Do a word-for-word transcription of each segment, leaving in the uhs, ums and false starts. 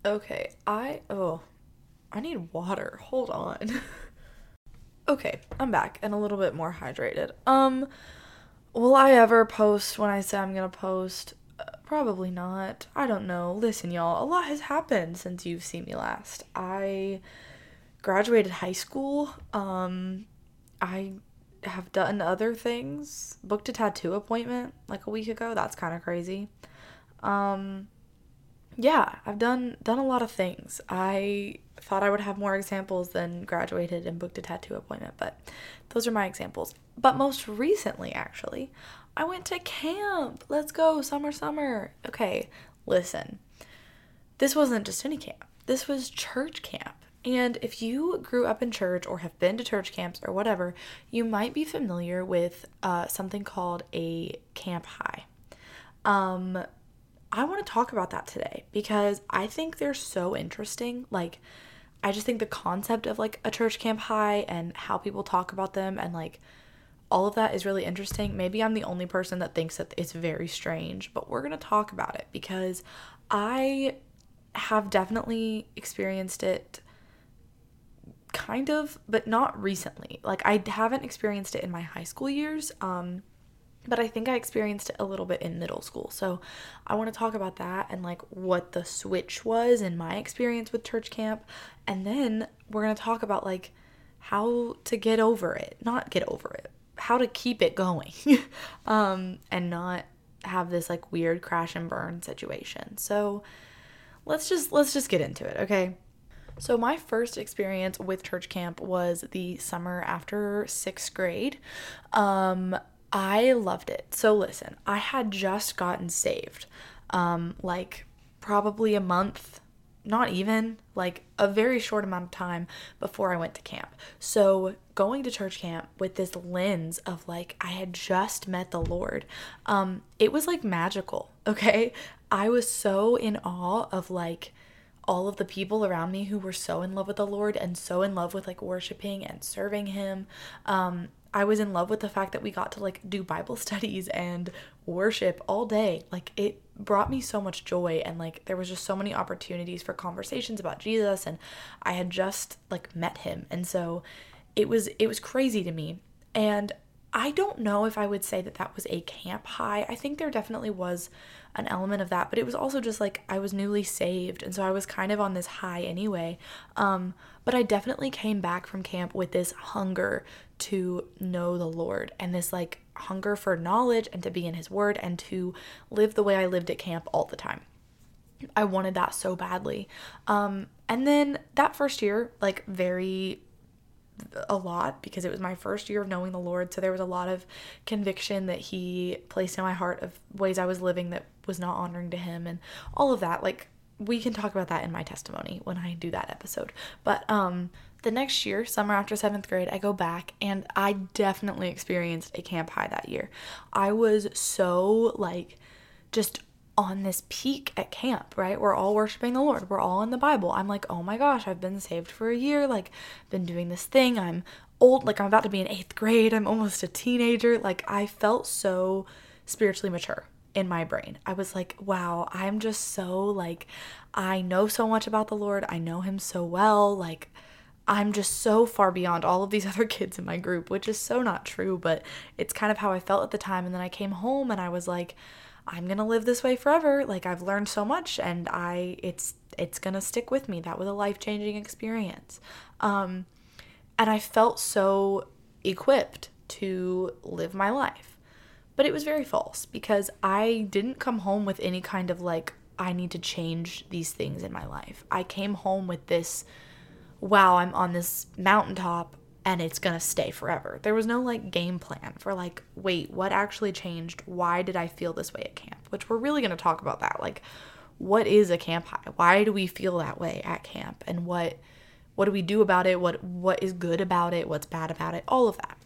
Okay, I oh, I need water. Hold on. Okay, I'm back and a little bit more hydrated. Um, will I ever post when I say I'm gonna post? Uh, probably not. I don't know. Listen, y'all, a lot has happened since you've seen me last. I graduated high school. Um, I have done other things. Booked a tattoo appointment like a week ago. That's kind of crazy. Um, yeah, I've done done a lot of things. I thought I would have more examples than graduated and booked a tattoo appointment, but those are my examples. But most recently, actually, I went to camp. Let's go, summer, summer. Okay, listen. This wasn't just any camp. This was church camp. And if you grew up in church or have been to church camps or whatever, you might be familiar with uh, something called a camp high. Um, I want to talk about that today because I think they're so interesting. Like, I just think the concept of like a church camp high and how people talk about them and like all of that is really interesting. Maybe I'm the only person that thinks that it's very strange, but we're going to talk about it because I have definitely experienced it kind of, but not recently. Like, I haven't experienced it in my high school years. Um, but I think I experienced it a little bit in middle school. So I want to talk about that and like what the switch was in my experience with church camp. And then we're going to talk about like how to get over it, not get over it, how to keep it going um, and not have this like weird crash and burn situation. So let's just, let's just get into it. Okay. So my first experience with church camp was the summer after sixth grade. Um, I loved it. So listen, I had just gotten saved, um, like probably a month, not even, like a very short amount of time before I went to camp. So going to church camp with this lens of like, I had just met the Lord, um, it was like magical, okay? I was so in awe of like, all of the people around me who were so in love with the Lord and so in love with like worshiping and serving him. Um, I was in love with the fact that we got to like do Bible studies and worship all day. Like it brought me so much joy and like there was just so many opportunities for conversations about Jesus and I had just like met him. And so it was it was crazy to me. And I don't know if I would say that that was a camp high. I think there definitely was an element of that, but it was also just like I was newly saved, and so I was kind of on this high anyway. Um, but I definitely came back from camp with this hunger to know the Lord and this like hunger for knowledge and to be in his word and to live the way I lived at camp all the time. I wanted that so badly. Um, and then that first year, like very a lot because it was my first year of knowing the Lord. So there was a lot of conviction that he placed in my heart of ways I was living that was not honoring to him and all of that. Like we can talk about that in my testimony when I do that episode. But um the next year, summer after seventh grade, I go back and I definitely experienced a camp high that year. I was so like just on this peak at camp, right? We're all worshiping the Lord. We're all in the Bible. I'm like, oh my gosh, I've been saved for a year. Like, been doing this thing. I'm old. Like, I'm about to be in eighth grade. I'm almost a teenager. Like, I felt so spiritually mature in my brain. I was like, wow, I'm just so, like, I know so much about the Lord. I know him so well. Like, I'm just so far beyond all of these other kids in my group, which is so not true, but it's kind of how I felt at the time. And then I came home and I was like, I'm going to live this way forever. Like I've learned so much and I it's it's going to stick with me. That was a life-changing experience. Um and I felt so equipped to live my life. But it was very false because I didn't come home with any kind of like I need to change these things in my life. I came home with this wow, I'm on this mountaintop and it's gonna stay forever. There was no like game plan for like, wait, what actually changed? Why did I feel this way at camp? Which we're really gonna talk about that. Like, what is a camp high? Why do we feel that way at camp? And what what do we do about it? What what is good about it? What's bad about it? All of that.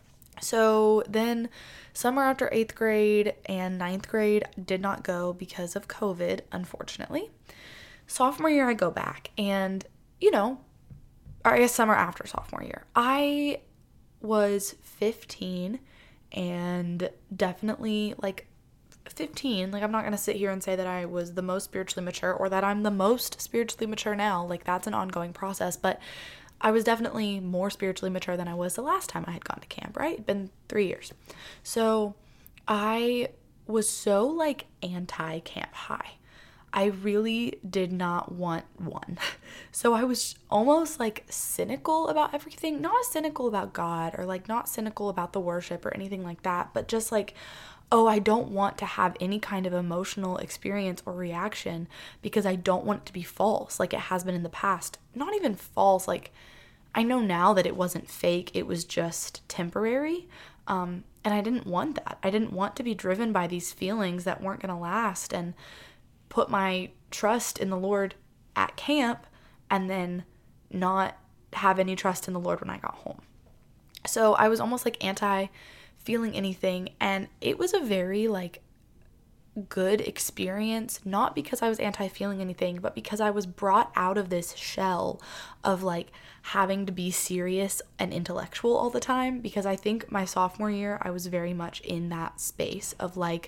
So then summer after eighth grade and ninth grade did not go because of COVID, unfortunately. Sophomore year I go back and, you know, or I guess summer after sophomore year, I was fifteen and definitely like fifteen, like I'm not going to sit here and say that I was the most spiritually mature or that I'm the most spiritually mature now. Like that's an ongoing process, but I was definitely more spiritually mature than I was the last time I had gone to camp, right? It'd been three years. So I was so like anti-Camp High. I really did not want one. So I was almost like cynical about everything, not cynical about God or like not cynical about the worship or anything like that, but just like, oh, I don't want to have any kind of emotional experience or reaction because I don't want it to be false like it has been in the past. Not even false, like I know now that it wasn't fake, it was just temporary. Um, and I didn't want that. I didn't want to be driven by these feelings that weren't going to last and put my trust in the Lord at camp and then not have any trust in the Lord when I got home. So I was almost like anti feeling anything, and it was a very like good experience, not because I was anti feeling anything, but because I was brought out of this shell of like having to be serious and intellectual all the time, because I think my sophomore year I was very much in that space of like,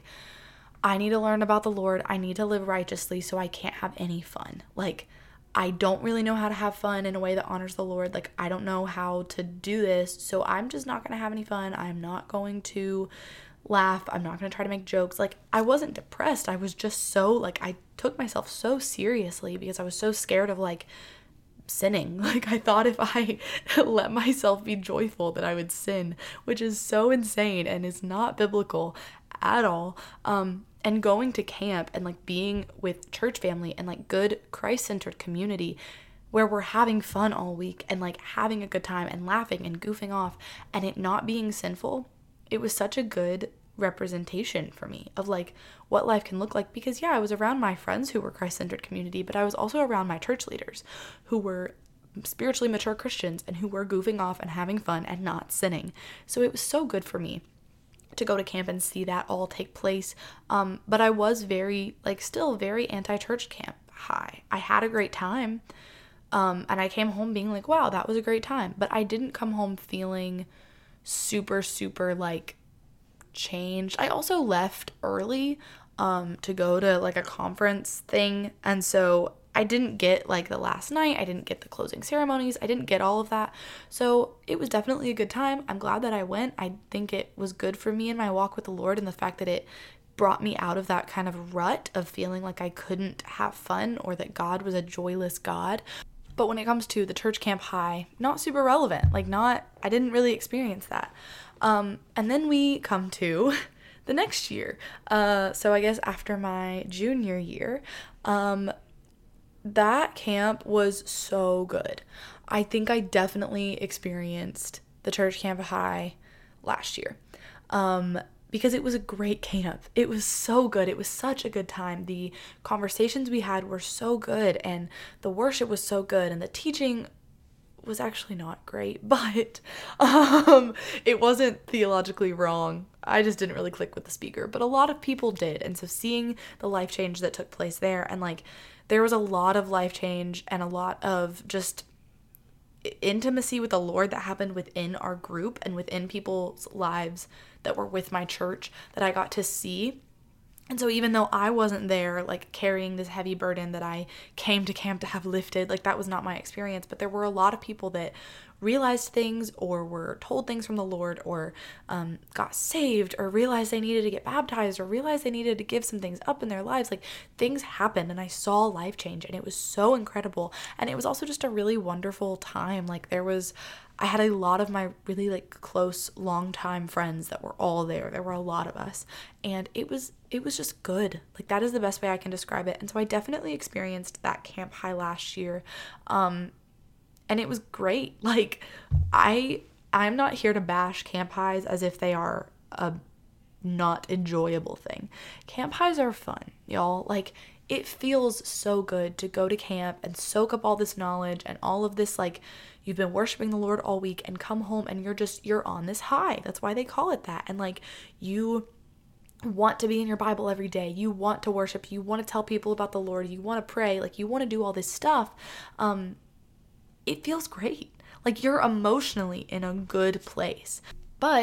I need to learn about the Lord. I need to live righteously so I can't have any fun. Like, I don't really know how to have fun in a way that honors the Lord. Like, I don't know how to do this, so I'm just not going to have any fun. I'm not going to laugh. I'm not going to try to make jokes. Like, I wasn't depressed. I was just so, like, I took myself so seriously because I was so scared of, like, sinning. Like, I thought if I let myself be joyful that I would sin, which is so insane and is not biblical at all. Um, and going to camp and like being with church family and like good Christ-centered community where we're having fun all week and like having a good time and laughing and goofing off and it not being sinful, it was such a good representation for me of like what life can look like. Because yeah, I was around my friends who were Christ-centered community, but I was also around my church leaders who were spiritually mature Christians and who were goofing off and having fun and not sinning. So it was so good for me to go to camp and see that all take place. Um, but I was very, like, still very anti-church camp high. I had a great time. Um, and I came home being like, wow, that was a great time. But I didn't come home feeling super, super, like, changed. I also left early um, to go to, like, a conference thing. And so I didn't get, like, the last night. I didn't get the closing ceremonies. I didn't get all of that. So it was definitely a good time. I'm glad that I went. I think it was good for me in my walk with the Lord, and the fact that it brought me out of that kind of rut of feeling like I couldn't have fun or that God was a joyless God. But when it comes to the church camp high, not super relevant. Like, not, I didn't really experience that. Um, and then we come to the next year. Uh, so I guess after my junior year, um, that camp was so good. I think I definitely experienced the church camp high last year. Um, because it was a great camp. It was so good. It was such a good time. The conversations we had were so good, and the worship was so good, and the teaching was actually not great, but um, it wasn't theologically wrong. I just didn't really click with the speaker, but a lot of people did. And so seeing the life change that took place there, and like there was a lot of life change and a lot of just intimacy with the Lord that happened within our group and within people's lives that were with my church that I got to see. And so even though I wasn't there, like, carrying this heavy burden that I came to camp to have lifted, like, that was not my experience, but there were a lot of people that realized things or were told things from the Lord or um, got saved or realized they needed to get baptized or realized they needed to give some things up in their lives. Like, things happened, and I saw life change, and it was so incredible. And it was also just a really wonderful time. Like, there was... I had a lot of my really like close longtime friends that were all there. There were a lot of us, and it was it was just good. Like, that is the best way I can describe it. And so I definitely experienced that camp high last year, um, and it was great. Like, I I'm not here to bash camp highs as if they are a not enjoyable thing. Camp highs are fun, y'all. Like, it feels so good to go to camp and soak up all this knowledge and all of this, like, you've been worshiping the Lord all week and come home and you're just, you're on this high. That's why they call it that. And like, you want to be in your Bible every day. You want to worship. You want to tell people about the Lord. You want to pray. Like, you want to do all this stuff. Um, it feels great. Like, you're emotionally in a good place. But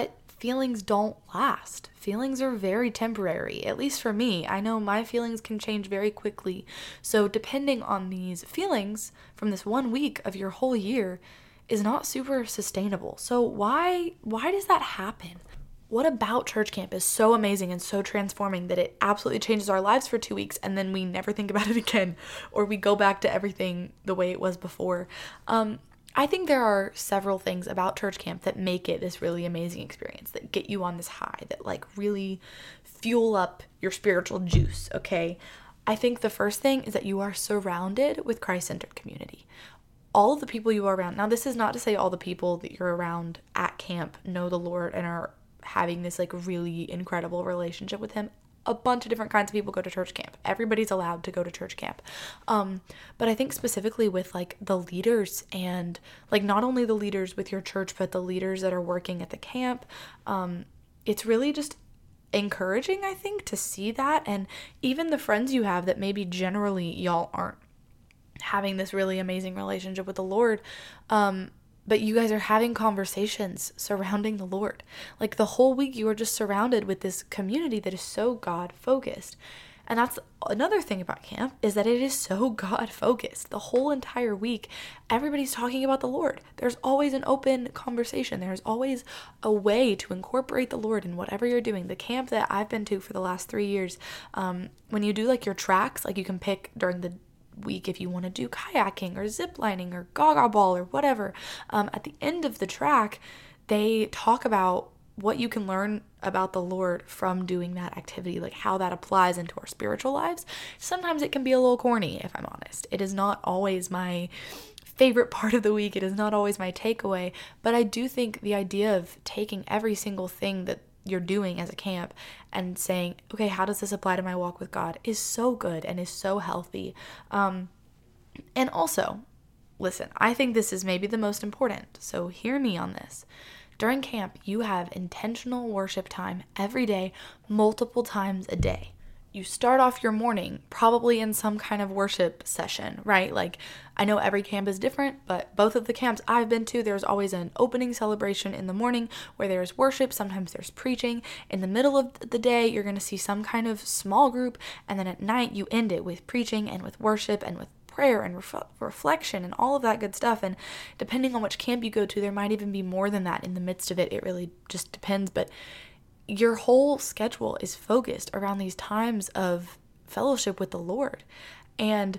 feelings don't last. Feelings are very temporary, at least for me. I know my feelings can change very quickly. So depending on these feelings from this one week of your whole year is not super sustainable. So why why does that happen? What about church camp is so amazing and so transforming that it absolutely changes our lives for two weeks and then we never think about it again, or we go back to everything the way it was before? Um, I think there are several things about church camp that make it this really amazing experience, that get you on this high, that like really fuel up your spiritual juice, okay? I think the first thing is that you are surrounded with Christ-centered community. All of the people you are around, now this is not to say all the people that you're around at camp know the Lord and are having this like really incredible relationship with him. A bunch of different kinds of people go to church camp. Everybody's allowed to go to church camp. Um, but I think specifically with like the leaders and like not only the leaders with your church, but the leaders that are working at the camp, um, it's really just encouraging, I think, to see that. And even the friends you have that maybe generally y'all aren't having this really amazing relationship with the Lord, um, but you guys are having conversations surrounding the Lord. Like the whole week you are just surrounded with this community that is so God focused. And that's another thing about camp, is that it is so God focused. The whole entire week, everybody's talking about the Lord. There's always an open conversation. There's always a way to incorporate the Lord in whatever you're doing. The camp that I've been to for the last three years, um, when you do like your tracks, like you can pick during the week if you want to do kayaking or zip lining or gaga ball or whatever. Um, at the end of the track, they talk about what you can learn about the Lord from doing that activity, like how that applies into our spiritual lives. Sometimes it can be a little corny, if I'm honest. It is not always my favorite part of the week. It is not always my takeaway, but I do think the idea of taking every single thing that you're doing as a camp and saying, okay, how does this apply to my walk with God, is so good and is so healthy. Um, and also, listen, I think this is maybe the most important, so hear me on this. During camp, you have intentional worship time every day, multiple times a day. You start off your morning probably in some kind of worship session, right? Like, I know every camp is different, but both of the camps I've been to, there's always an opening celebration in the morning where there's worship. Sometimes there's preaching. In the middle of the day, you're going to see some kind of small group. And then at night, you end it with preaching and with worship and with prayer and ref- reflection and all of that good stuff. And depending on which camp you go to, there might even be more than that in the midst of it. It really just depends. But your whole schedule is focused around these times of fellowship with the Lord. And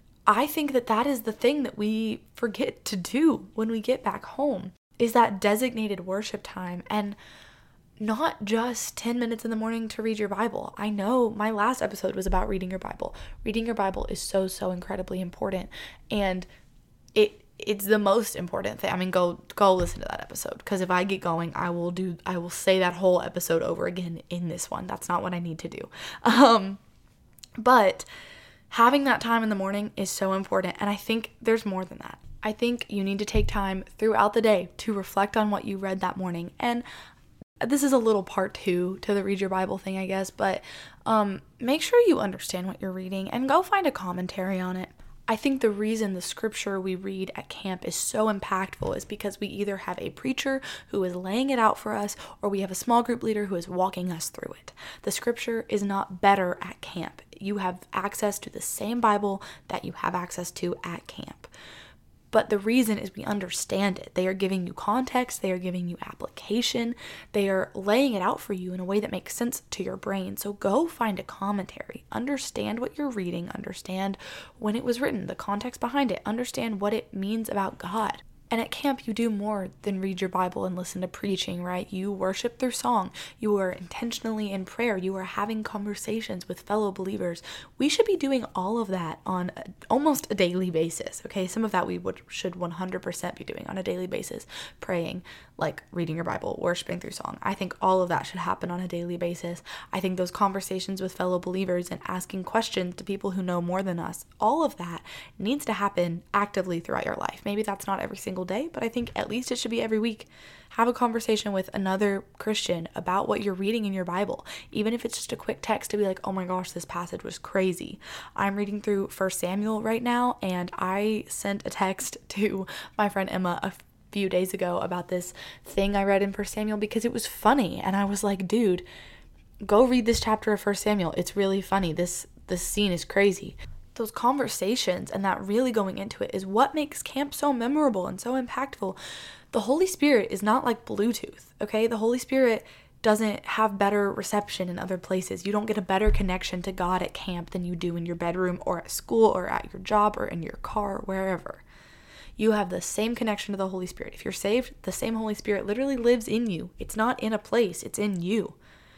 I think that that is the thing that we forget to do when we get back home, is that designated worship time. And not just ten minutes in the morning to read your Bible. I know my last episode was about reading your Bible. Reading your Bible is so, so incredibly important. And it it's the most important thing. I mean, go go listen to that episode, because if I get going, I will do I will say that whole episode over again in this one. That's not what I need to do. Um, but having that time in the morning is so important, and I think there's more than that. I think you need to take time throughout the day to reflect on what you read that morning. And this is a little part two to the read your Bible thing, I guess, but um, make sure you understand what you're reading and go find a commentary on it. I think the reason the scripture we read at camp is so impactful is because we either have a preacher who is laying it out for us, or we have a small group leader who is walking us through it. The scripture is not better at camp. You have access to the same Bible that you have access to at camp. But the reason is we understand it. They are giving you context. They are giving you application. They are laying it out for you in a way that makes sense to your brain. So go find a commentary. Understand what you're reading. Understand when it was written, the context behind it. Understand what it means about God. And at camp, you do more than read your Bible and listen to preaching, right? You worship through song. You are intentionally in prayer. You are having conversations with fellow believers. We should be doing all of that on a, almost a daily basis, okay? Some of that we would should one hundred percent be doing on a daily basis. Praying, like reading your Bible, worshiping through song. I think all of that should happen on a daily basis. I think those conversations with fellow believers and asking questions to people who know more than us, all of that needs to happen actively throughout your life. Maybe that's not every single day, but I think at least it should be every week. Have a conversation with another Christian about what you're reading in your Bible, even if it's just a quick text to be like, oh my gosh, this passage was crazy. I'm reading through First Samuel right now, and I sent a text to my friend Emma a few days ago about this thing I read in First Samuel because it was funny, and I was like, dude, go read this chapter of First Samuel. It's really funny. This this scene is crazy. Those conversations and that really going into it is what makes camp so memorable and so impactful. The Holy Spirit is not like Bluetooth, okay? The Holy Spirit doesn't have better reception in other places. You don't get a better connection to God at camp than you do in your bedroom or at school or at your job or in your car, or wherever. You have the same connection to the Holy Spirit. If you're saved, the same Holy Spirit literally lives in you. It's not in a place, it's in you.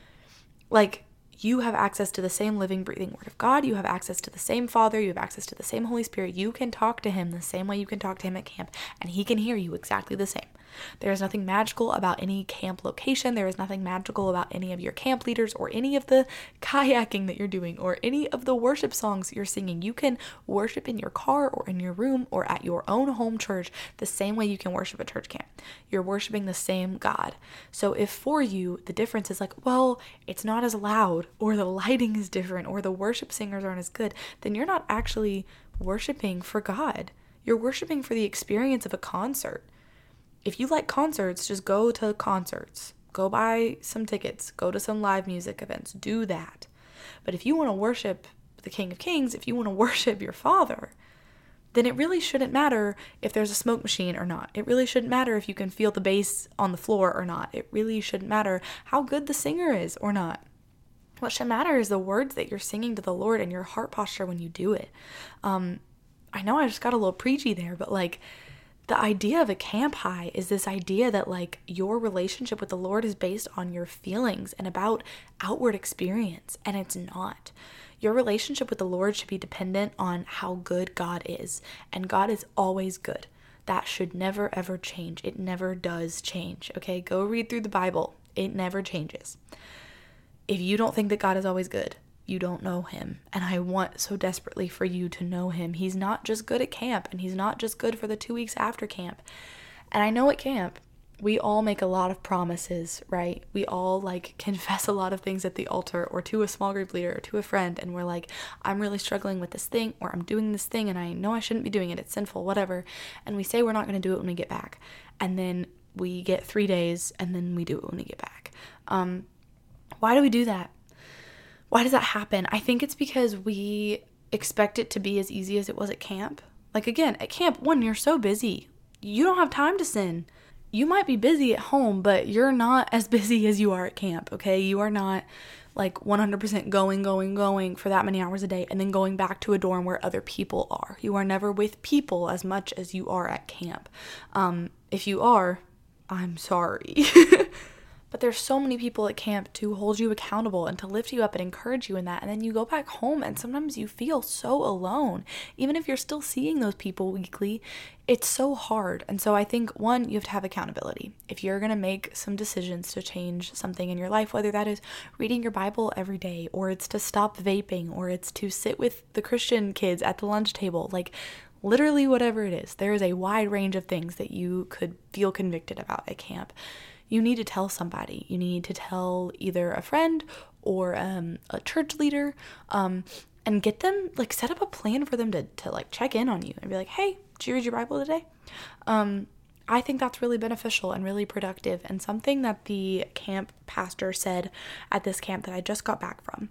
Like, you have access to the same living, breathing Word of God. You have access to the same Father. You have access to the same Holy Spirit. You can talk to Him the same way you can talk to Him at camp, and He can hear you exactly the same. There is nothing magical about any camp location. There is nothing magical about any of your camp leaders or any of the kayaking that you're doing or any of the worship songs you're singing. You can worship in your car or in your room or at your own home church the same way you can worship at church camp. You're worshiping the same God. So if for you the difference is like, well, it's not as loud or the lighting is different or the worship singers aren't as good, then you're not actually worshiping for God. You're worshiping for the experience of a concert. If you like concerts, just go to concerts. Go buy some tickets. Go to some live music events. Do that. But if you want to worship the King of Kings, if you want to worship your Father, then it really shouldn't matter if there's a smoke machine or not. It really shouldn't matter if you can feel the bass on the floor or not. It really shouldn't matter how good the singer is or not. What should matter is the words that you're singing to the Lord and your heart posture when you do it. Um, I know I just got a little preachy there, but like, the idea of a camp high is this idea that like your relationship with the Lord is based on your feelings and about outward experience, and it's not. Your relationship with the Lord should be dependent on how good God is, and God is always good. That should never ever change. It never does change, okay? Go read through the Bible. It never changes. If you don't think that God is always good, you don't know Him, and I want so desperately for you to know Him. He's not just good at camp, and He's not just good for the two weeks after camp. And I know at camp, we all make a lot of promises, right? We all like confess a lot of things at the altar or to a small group leader or to a friend, and we're like, I'm really struggling with this thing, or I'm doing this thing and I know I shouldn't be doing it, it's sinful, whatever. And we say we're not going to do it when we get back. And then we get three days and then we do it when we get back. Um, why do we do that? Why does that happen? I think it's because we expect it to be as easy as it was at camp. Like, again, at camp, one, you're so busy. You don't have time to sin. You might be busy at home, but you're not as busy as you are at camp, okay? You are not like one hundred percent going, going, going for that many hours a day and then going back to a dorm where other people are. You are never with people as much as you are at camp. Um, if you are, I'm sorry. But there's so many people at camp to hold you accountable and to lift you up and encourage you in that. And then you go back home and sometimes you feel so alone. Even if you're still seeing those people weekly, it's so hard. And so I think, one, you have to have accountability. If you're going to make some decisions to change something in your life, whether that is reading your Bible every day, or it's to stop vaping, or it's to sit with the Christian kids at the lunch table, like literally whatever it is, there is a wide range of things that you could feel convicted about at camp. You need to tell somebody. You need to tell either a friend or um, a church leader, um, and get them, like, set up a plan for them to, to like, check in on you and be like, hey, did you read your Bible today? Um, I think that's really beneficial and really productive, and something that the camp pastor said at this camp that I just got back from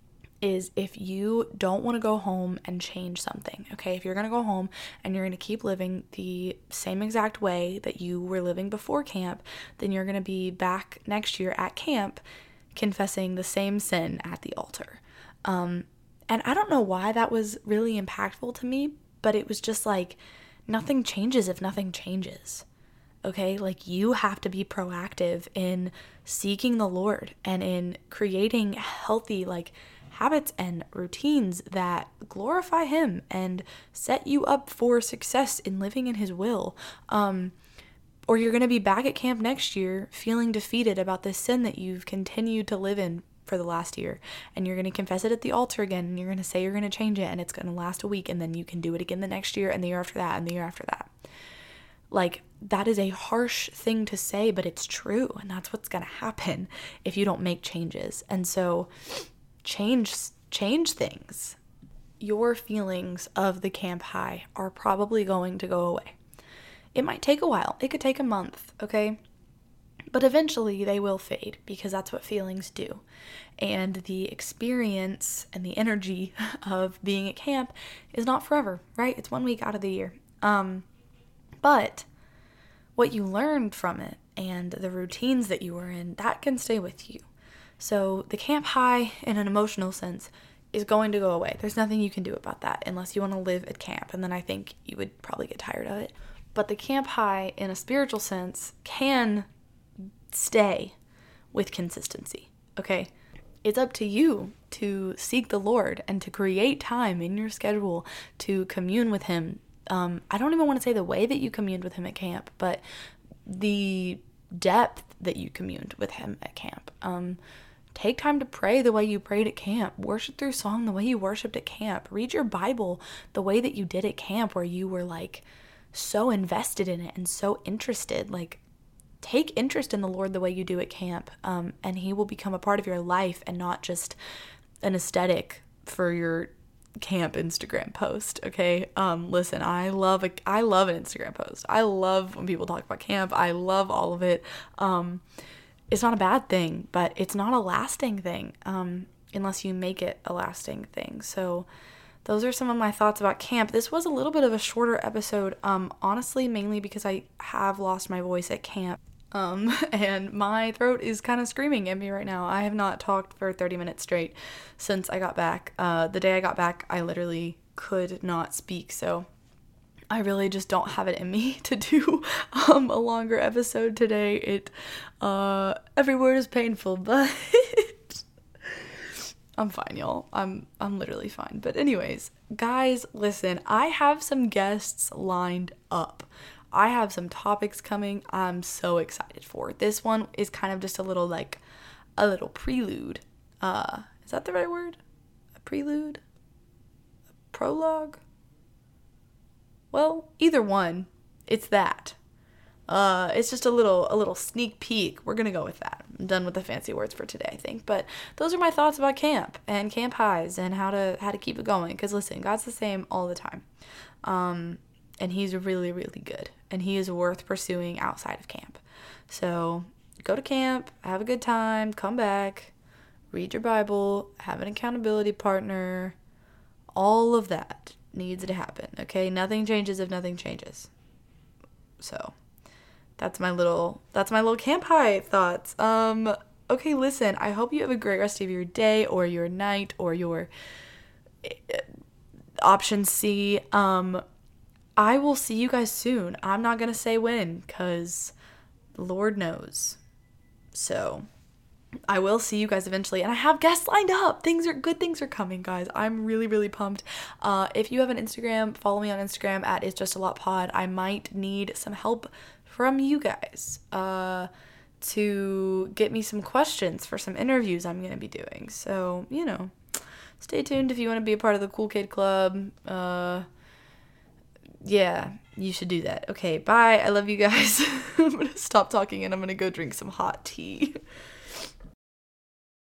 is, if you don't want to go home and change something, okay, if you're going to go home and you're going to keep living the same exact way that you were living before camp, then you're going to be back next year at camp confessing the same sin at the altar. Um, and I don't know why that was really impactful to me, but it was just like, nothing changes if nothing changes. Okay, like, you have to be proactive in seeking the Lord and in creating healthy, like, habits and routines that glorify Him and set you up for success in living in His will. Um, or you're going to be back at camp next year feeling defeated about this sin that you've continued to live in for the last year. And you're going to confess it at the altar again, and you're going to say you're going to change it, and it's going to last a week, and then you can do it again the next year and the year after that and the year after that. Like, that is a harsh thing to say, but it's true. And that's what's going to happen if you don't make changes. And so change change things. Your feelings of the camp high are probably going to go away. It might take a while. It could take a month, okay? But eventually they will fade because that's what feelings do. And the experience and the energy of being at camp is not forever, right? It's one week out of the year. Um, but what you learned from it and the routines that you were in, that can stay with you. So the camp high, in an emotional sense, is going to go away. There's nothing you can do about that unless you want to live at camp, and then I think you would probably get tired of it. But the camp high, in a spiritual sense, can stay with consistency, okay? It's up to you to seek the Lord and to create time in your schedule to commune with Him. Um, I don't even want to say the way that you communed with Him at camp, but the depth that you communed with Him at camp. Um, take time to pray the way you prayed at camp. Worship through song the way you worshiped at camp. Read your Bible the way that you did at camp, where you were like so invested in it and so interested. Like, take interest in the Lord the way you do at camp, um, and He will become a part of your life and not just an aesthetic for your camp Instagram post, okay? Um, listen, I love a, I love an Instagram post. I love when people talk about camp. I love all of it. Um, it's not a bad thing, but it's not a lasting thing, um, unless you make it a lasting thing. So those are some of my thoughts about camp. This was a little bit of a shorter episode, um, honestly, mainly because I have lost my voice at camp. Um, and my throat is kind of screaming at me right now. I have not talked for thirty minutes straight since I got back. Uh, the day I got back, I literally could not speak, so I really just don't have it in me to do um, a longer episode today. It, uh, every word is painful, but I'm fine, y'all. I'm, I'm literally fine. But anyways, guys, listen, I have some guests lined up. I have some topics coming I'm so excited for. This one is kind of just a little, like, a little prelude. Uh, is that the right word? A prelude? A prologue? Well, either one. It's that. Uh, it's just a little, a little sneak peek. We're gonna go with that. I'm done with the fancy words for today, I think. But those are my thoughts about camp and camp highs and how to, how to keep it going. Because listen, God's the same all the time. Um... And He's really, really good. And He is worth pursuing outside of camp. So go to camp, have a good time, come back, read your Bible, have an accountability partner. All of that needs to happen, okay? Nothing changes if nothing changes. So that's my little, that's my little camp high thoughts. Um, okay, listen, I hope you have a great rest of your day or your night or your uh, option C. Um, I will see you guys soon. I'm not going to say when, because Lord knows. So I will see you guys eventually. And I have guests lined up. Things are, good things are coming, guys. I'm really, really pumped. Uh, if you have an Instagram, follow me on Instagram at It's Just A Lot Pod. I might need some help from you guys uh, to get me some questions for some interviews I'm going to be doing. So, you know, stay tuned if you want to be a part of the Cool Kid Club. Uh... Yeah, you should do that. Okay, bye. I love you guys. I'm going to stop talking and I'm going to go drink some hot tea.